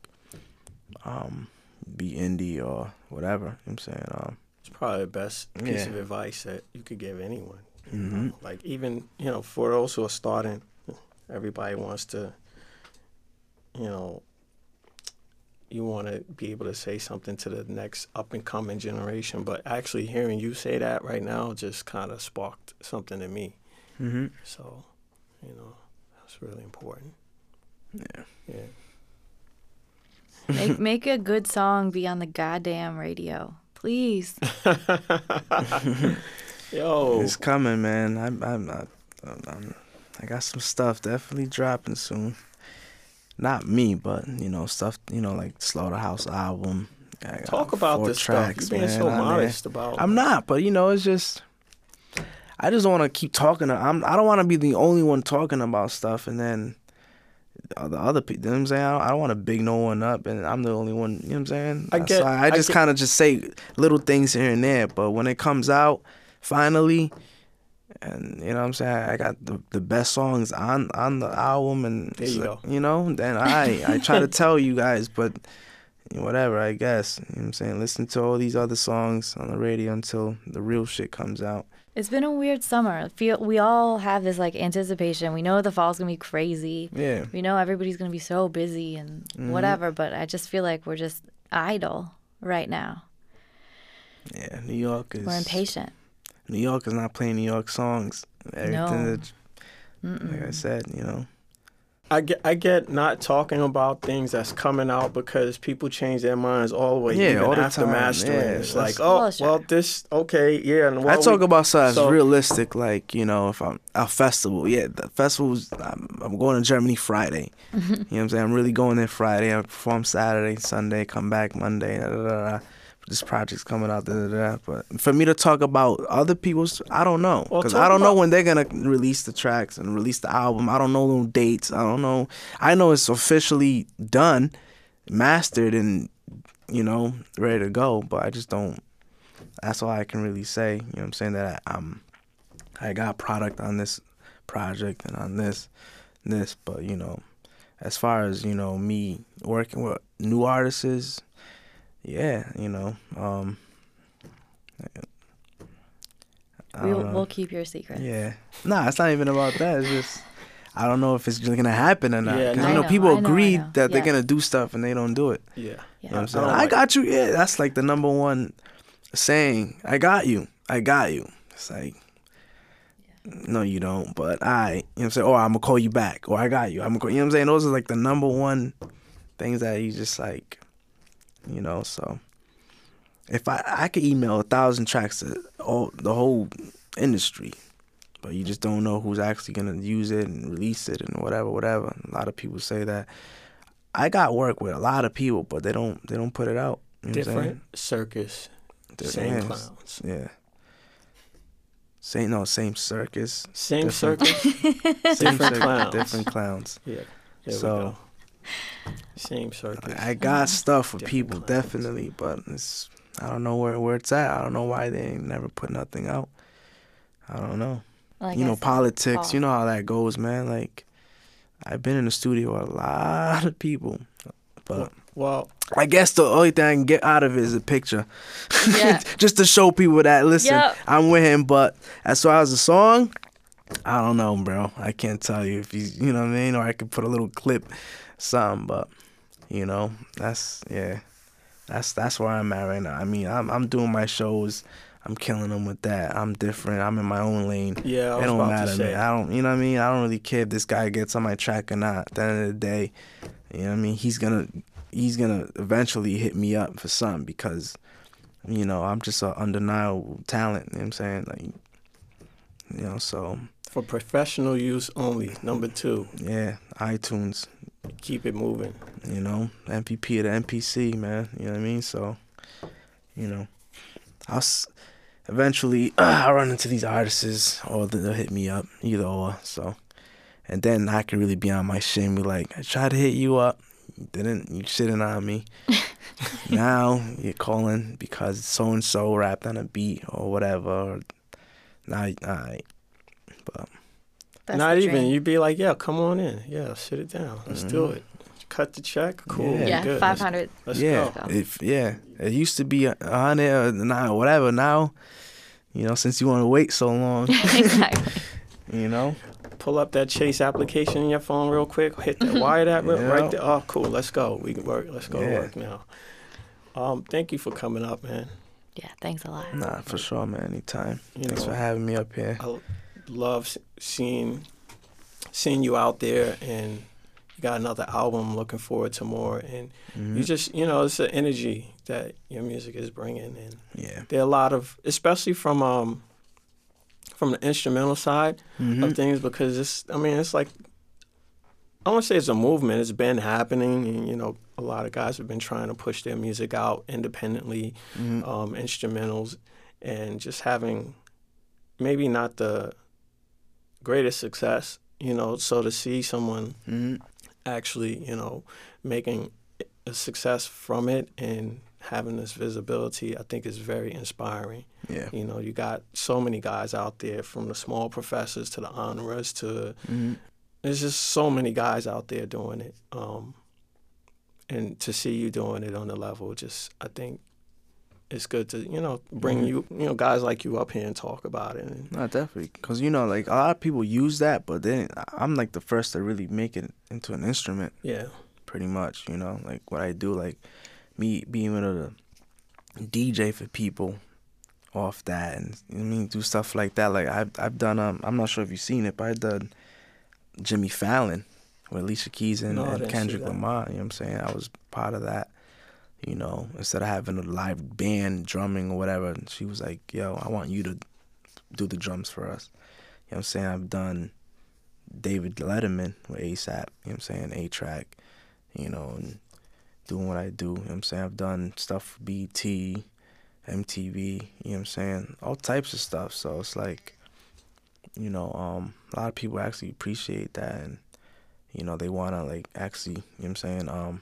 Speaker 3: be indie or whatever. You know what I'm saying?
Speaker 2: It's probably the best piece of advice that you could give anyone.
Speaker 3: Mm-hmm.
Speaker 2: Like even, you know, for those who are starting, everybody wants to, you know, you want to be able to say something to the next up-and-coming generation. But actually hearing you say that right now just kind of sparked something in me.
Speaker 3: Mm-hmm.
Speaker 2: So, you know, that's really important.
Speaker 3: Yeah.
Speaker 1: Make a good song be on the goddamn radio, please.
Speaker 2: Yo,
Speaker 3: it's coming, man. I got some stuff definitely dropping soon. Not me, but you know, stuff, you know, like Slaughterhouse album.
Speaker 2: Talk about this
Speaker 3: tracks,
Speaker 2: stuff. You're being
Speaker 3: man,
Speaker 2: so modest about.
Speaker 3: I'm not, but you know, it's just I just don't want to keep talking. I don't want to be the only one talking about stuff, and then the other people. You know what I'm saying? I don't want to big no one up, and I'm the only one. You know what I'm saying? I just kind of just say little things here and there, but when it comes out finally. And you know what I'm saying? I got the best songs on the album, and
Speaker 2: there you go.
Speaker 3: You know, then I try to tell you guys, but whatever, I guess. You know what I'm saying? Listen to all these other songs on the radio until the real shit comes out.
Speaker 1: It's been a weird summer. We all have this like anticipation. We know the fall's gonna be crazy.
Speaker 3: Yeah.
Speaker 1: We know everybody's gonna be so busy and whatever, but I just feel like we're just idle right now.
Speaker 3: Yeah, New York is.
Speaker 1: We're impatient.
Speaker 3: New York is not playing New York songs. Everything
Speaker 1: No.
Speaker 3: like I said, you know.
Speaker 2: I get not talking about things that's coming out because people change their minds all the way, even
Speaker 3: all the
Speaker 2: after
Speaker 3: time.
Speaker 2: mastering.
Speaker 3: Yeah,
Speaker 2: it's like,
Speaker 1: bullshit.
Speaker 2: And
Speaker 3: I talk about stuff that's realistic, like, you know, if I'm a festival. Yeah, the festivals, I'm going to Germany Friday. You know what I'm saying? I'm really going there Friday. I perform Saturday, Sunday, come back Monday. This project's coming out, but for me to talk about other people's, I don't know, because I don't know when they're gonna release the tracks and release the album. I don't know no dates. I don't know. I know it's officially done, mastered, and you know, ready to go. But I just don't. That's all I can really say. You know what I'm saying? That I got product on this project and on this, but you know, as far as you know, me working with new artists. Yeah, you know.
Speaker 1: We'll keep your secret.
Speaker 3: Yeah. Nah, it's not even about that. It's just I don't know if it's going to happen or not.
Speaker 2: Yeah,
Speaker 3: because
Speaker 1: I know,
Speaker 3: people
Speaker 1: I know,
Speaker 3: agree
Speaker 1: I know.
Speaker 3: that they're
Speaker 1: Yeah.
Speaker 3: going to do stuff and they don't do it.
Speaker 2: Yeah.
Speaker 3: You know what
Speaker 1: Yeah.
Speaker 3: I'm saying?
Speaker 2: I
Speaker 3: I got you. Yeah, that's like the number one saying. I got you. I got you. It's like, no, you don't. But you know what I'm saying? Or I'm going to call you back. Or I got you. You know what I'm saying? Those are like the number one things that you just like, you know, so if I could email 1,000 tracks to the whole industry, but you just don't know who's actually gonna use it and release it and whatever. A lot of people say that. I got work with a lot of people, but they don't put it out. You know
Speaker 2: Different
Speaker 3: what I'm
Speaker 2: circus,
Speaker 3: saying?
Speaker 2: same clowns.
Speaker 3: Yeah. Same circus.
Speaker 2: Same
Speaker 3: Different-
Speaker 2: circus.
Speaker 3: Same
Speaker 2: Different
Speaker 3: circus,
Speaker 2: clowns.
Speaker 3: different clowns.
Speaker 2: Yeah. There
Speaker 3: So-
Speaker 2: we go. Same circus.
Speaker 3: I got stuff for
Speaker 2: Different
Speaker 3: people,
Speaker 2: clowns.
Speaker 3: definitely, but I don't know where it's at. I don't know why they ain't never put nothing out. I don't know.
Speaker 1: Like
Speaker 3: You
Speaker 1: I
Speaker 3: know,
Speaker 1: said,
Speaker 3: politics,
Speaker 1: Paul.
Speaker 3: you know how that goes, man. Like, I've been in the studio with a lot of people, but
Speaker 2: Well,
Speaker 3: I guess the only thing I can get out of it is a picture.
Speaker 1: Yeah.
Speaker 3: Just to show people that, listen,
Speaker 1: Yep.
Speaker 3: I'm with him, but as far as the song, I don't know, bro. I can't tell you if he's, you know what I mean, or I could put a little clip, something, but, you know, that's where I'm at right now. I mean, I'm doing my shows. I'm killing them with that. I'm different. I'm in my own lane.
Speaker 2: yeah, I
Speaker 3: It
Speaker 2: was
Speaker 3: don't
Speaker 2: about
Speaker 3: matter,
Speaker 2: to say.
Speaker 3: man. I don't, you know what I mean? I don't really care if this guy gets on my track or not. At the end of the day, you know what I mean? He's gonna eventually hit me up for something because, you know, I'm just an undeniable talent. You know what I'm saying? Like, you know, so
Speaker 2: For professional use only. Number 2,
Speaker 3: yeah, iTunes,
Speaker 2: keep it moving.
Speaker 3: you know, MPP to MPC, man. You know what I mean? So, you know, eventually I'll run into these artists or they'll hit me up, either or. So, and then I can really be on my shit and be like, I tried to hit you up. You didn't. You shitting on me. Now you're calling because so-and-so rapped on a beat or whatever. Or, nah, alright. But,
Speaker 1: That's
Speaker 2: Not
Speaker 1: the
Speaker 2: even.
Speaker 1: dream.
Speaker 2: You'd be like, yeah, come on in. Yeah, sit it down. Let's do it. Cut the check. Cool.
Speaker 3: Yeah.
Speaker 1: Yeah,
Speaker 2: Good.
Speaker 1: 500.
Speaker 2: Let's
Speaker 3: yeah,
Speaker 2: go.
Speaker 3: it used to be 100 or now whatever. Now, you know, since you want to wait so long,
Speaker 1: Exactly.
Speaker 3: you know,
Speaker 2: Pull up that Chase application in your phone real quick. Hit that wire that
Speaker 3: Yeah.
Speaker 2: right there. Oh, cool. Let's go. We can work. Let's go to
Speaker 3: Yeah.
Speaker 2: work now. Thank you for coming up, man.
Speaker 1: Yeah, thanks a lot.
Speaker 3: nah, for sure, man. Anytime.
Speaker 2: You
Speaker 3: Thanks
Speaker 2: know,
Speaker 3: for having me up here.
Speaker 2: I love seeing you out there, and you got another album. Looking forward to more, and
Speaker 3: Mm-hmm.
Speaker 2: you just, you know, it's the energy that your music is bringing, and
Speaker 3: Yeah.
Speaker 2: there are a lot of, especially from the instrumental side
Speaker 3: Mm-hmm.
Speaker 2: of things, because it's like, I won't say it's a movement. It's been happening, and you know, a lot of guys have been trying to push their music out independently, instrumentals, and just having maybe not the greatest success, you know. So to see someone
Speaker 3: Mm-hmm.
Speaker 2: actually, you know, making a success from it and having this visibility, I think is very inspiring.
Speaker 3: Yeah.
Speaker 2: You know, you got so many guys out there, from the small professors to the honorers to there's just so many guys out there doing it. And to see you doing it on the level, just, I think it's good to, you know, bring you know, guys like you up here and talk about it. And,
Speaker 3: No, definitely. Because, you know, like, a lot of people use that, but then I'm, like, the first to really make it into an instrument,
Speaker 2: yeah.
Speaker 3: pretty much, you know? Like, what I do, like, me being able to DJ for people off that and, I mean, do stuff like that. Like, I've done, I'm not sure if you've seen it, but I've done Jimmy Fallon with Alicia Keys and,
Speaker 2: No, I
Speaker 3: and
Speaker 2: didn't see
Speaker 3: Kendrick
Speaker 2: that.
Speaker 3: Lamar, you know what I'm saying? I was part of that. You know, instead of having a live band drumming or whatever, and she was like, yo, I want you to do the drums for us. You know what I'm saying? I've done David Letterman with ASAP, you know what I'm saying? A-Track, you know, and doing what I do, you know what I'm saying? I've done stuff for BT, MTV, you know what I'm saying? All types of stuff. So it's like, you know, a lot of people actually appreciate that, and, you know, they want to, like, actually, you know what I'm saying,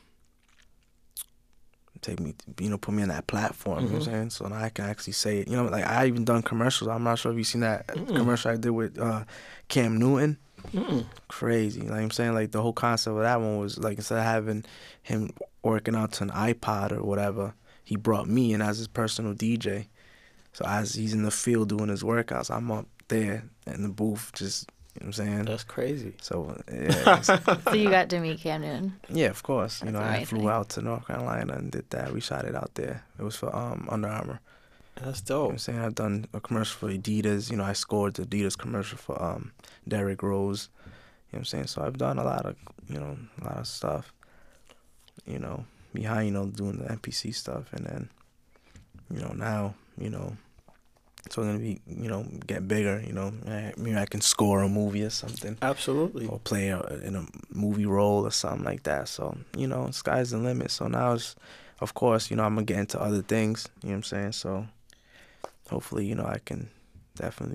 Speaker 3: take me, you know, put me on that platform, you know what I'm saying? So now I can actually say it. You know, like, I even done commercials. I'm not sure if you've seen that commercial I did with Cam Newton. Crazy. Like, I'm saying, like, the whole concept of that one was, like, instead of having him working out to an iPod or whatever, he brought me in as his personal DJ. So as he's in the field doing his workouts, I'm up there in the booth just, you know what I'm saying?
Speaker 2: That's crazy.
Speaker 3: So, yeah.
Speaker 1: So you got to meet Cam Newton.
Speaker 3: Yeah, of course. You
Speaker 1: That's
Speaker 3: know, I
Speaker 1: amazing.
Speaker 3: flew out to North Carolina and did that. We shot it out there. It was for Under Armour.
Speaker 2: That's
Speaker 3: You know what
Speaker 2: dope.
Speaker 3: I'm saying? I've done a commercial for Adidas. You know, I scored the Adidas commercial for Derrick Rose. You know what I'm saying? So I've done a lot of stuff, you know, behind, you know, doing the NPC stuff. And then, you know, now, you know, it's going to be, you know, get bigger, you know. Maybe I can score a movie or something.
Speaker 2: Absolutely.
Speaker 3: Or play in a movie role or something like that. So, you know, sky's the limit. So now it's, of course, you know, I'm going to get into other things, you know what I'm saying? So hopefully, you know, I can definitely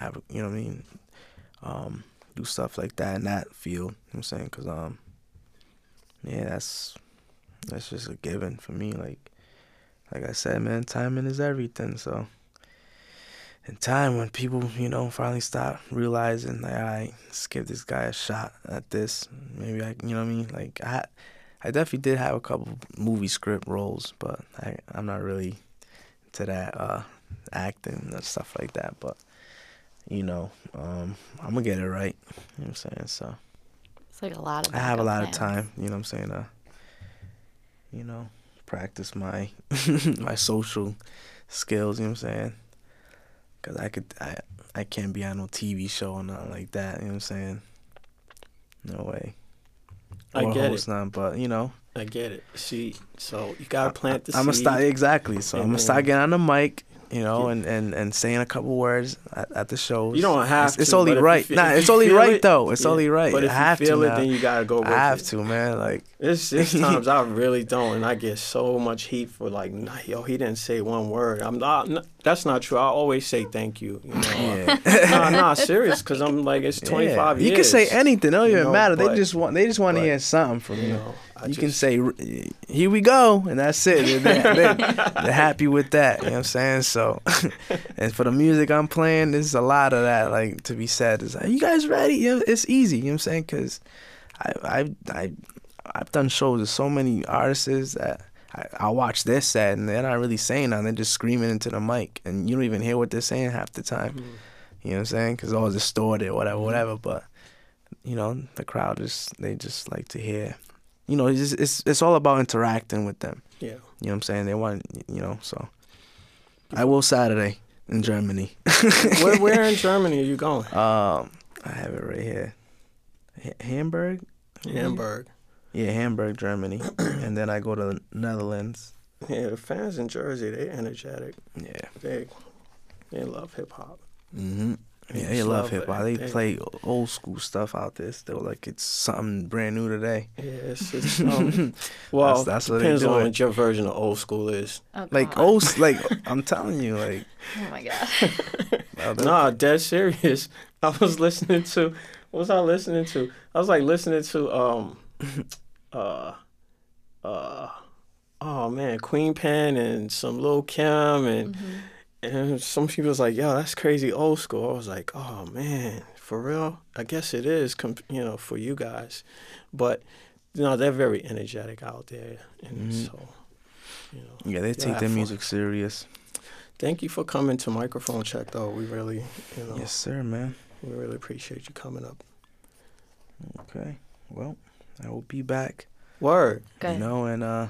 Speaker 3: have, you know what I mean, do stuff like that in that field. You know what I'm saying? Because, yeah, that's just a given for me. Like I said, man, timing is everything. So, in time, when people, you know, finally stop realizing, like, all right, let's give this guy a shot at this. Maybe I, you know what I mean? Like, I definitely did have a couple movie script roles, but I'm not really to that acting and stuff like that. But, you know, I'm going to get it right. You know what I'm saying? So,
Speaker 1: It's like a lot of
Speaker 3: I have a lot
Speaker 1: backup
Speaker 3: of
Speaker 1: plans.
Speaker 3: time, you know what I'm saying? You know, practice my my social skills, you know what I'm saying? Because I can't be on no TV show or nothing like that, you know what I'm saying? No way.
Speaker 2: I
Speaker 3: Or
Speaker 2: get
Speaker 3: host
Speaker 2: it.
Speaker 3: nothing, but, you know.
Speaker 2: I get it. See, so you gotta plant the
Speaker 3: I'm gonna
Speaker 2: seed.
Speaker 3: start exactly. So I'm
Speaker 2: and
Speaker 3: gonna start
Speaker 2: then-
Speaker 3: getting on the mic, you know,
Speaker 2: Yeah.
Speaker 3: and saying a couple words at the shows.
Speaker 2: You don't have
Speaker 3: It's
Speaker 2: to,
Speaker 3: only
Speaker 2: but if
Speaker 3: right.
Speaker 2: you
Speaker 3: nah,
Speaker 2: if
Speaker 3: it's
Speaker 2: you
Speaker 3: only
Speaker 2: feel
Speaker 3: right
Speaker 2: it,
Speaker 3: though. It's
Speaker 2: yeah.
Speaker 3: only right.
Speaker 2: But if
Speaker 3: I have
Speaker 2: you feel
Speaker 3: to
Speaker 2: it,
Speaker 3: now.
Speaker 2: then you gotta go with
Speaker 3: I have
Speaker 2: it.
Speaker 3: to, man. Like
Speaker 2: It's times I really don't, and I get so much heat for like, nah, yo, he didn't say one word. I'm not. That's not true. I always say thank you. You know, nah, serious, because I'm like, it's 25 years.
Speaker 3: You can say anything. It don't
Speaker 2: you
Speaker 3: even
Speaker 2: know,
Speaker 3: matter.
Speaker 2: but-
Speaker 3: They just want to
Speaker 2: but,
Speaker 3: hear something from you.
Speaker 2: you know, I
Speaker 3: You can
Speaker 2: just-
Speaker 3: say, "Here we go," and that's it. They're happy with that. You know what I'm saying? So, and for the music I'm playing, there's a lot of that like to be said. It's like, you guys ready? You know, it's easy. You know what I'm saying? Because I've done shows with so many artists that I'll watch their set and they're not really saying nothing. They're just screaming into the mic, and you don't even hear what they're saying half the time.
Speaker 2: Mm-hmm.
Speaker 3: You know what I'm saying? Because all distorted, whatever. But you know, the crowd they just like to hear. You know, it's all about interacting with them.
Speaker 2: Yeah.
Speaker 3: You know what I'm saying? They want, you know, so. I will Saturday in Germany.
Speaker 2: Where in Germany are you going?
Speaker 3: I have it right here. Hamburg?
Speaker 2: Hamburg.
Speaker 3: Yeah, Hamburg, Germany. And then I go to the Netherlands.
Speaker 2: Yeah, the fans in Jersey, they energetic.
Speaker 3: Yeah.
Speaker 2: They love hip hop.
Speaker 3: Mm-hmm. Yeah, they
Speaker 2: just
Speaker 3: love
Speaker 2: love
Speaker 3: hip hop.
Speaker 2: it.
Speaker 3: They play old school stuff out there still, like it's something brand new today.
Speaker 2: Yeah, it's well,
Speaker 3: That's what they
Speaker 2: depends
Speaker 3: do
Speaker 2: on
Speaker 3: it.
Speaker 2: what your version of old school is.
Speaker 1: Oh,
Speaker 3: Like
Speaker 1: God.
Speaker 3: I'm telling you, like.
Speaker 1: Oh my God.
Speaker 2: Nah, dead serious. I was listening to. What was I listening to? I was like listening to oh man, Queen Pen and some Lil Kim and some people was like, yo, that's crazy old school. I was like, oh man, for real? I guess it is, you know, for you guys, but you know they're very energetic out there, and so you know.
Speaker 3: Yeah, they
Speaker 2: you'll
Speaker 3: take
Speaker 2: have
Speaker 3: their
Speaker 2: fun.
Speaker 3: music serious.
Speaker 2: Thank you for coming to Microphone Check, though. We really, you know,
Speaker 3: Yes, sir, man.
Speaker 2: we really appreciate you coming up.
Speaker 3: Okay. Well, I will be back.
Speaker 2: Word.
Speaker 1: Good.
Speaker 3: You know, and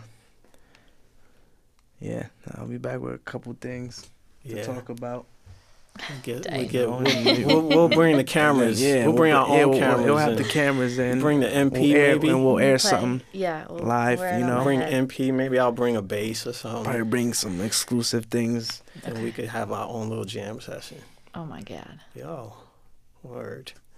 Speaker 3: yeah, I'll be back with a couple things to
Speaker 2: Yeah.
Speaker 3: talk about.
Speaker 1: Dang.
Speaker 2: We'll bring the cameras.
Speaker 3: Yeah,
Speaker 2: we'll bring our own cameras.
Speaker 3: We'll have
Speaker 2: and
Speaker 3: the cameras in.
Speaker 2: bring the MP
Speaker 3: we'll air,
Speaker 2: maybe.
Speaker 3: and we'll air
Speaker 1: Play.
Speaker 3: something.
Speaker 1: Yeah.
Speaker 3: live,
Speaker 1: wear it
Speaker 3: you
Speaker 1: on
Speaker 3: know.
Speaker 1: my
Speaker 2: Bring
Speaker 1: head.
Speaker 2: MP. Maybe I'll bring a bass or something,
Speaker 3: Probably bring some exclusive things.
Speaker 2: and we could have our own little jam session.
Speaker 1: Oh my God.
Speaker 2: Yo, word.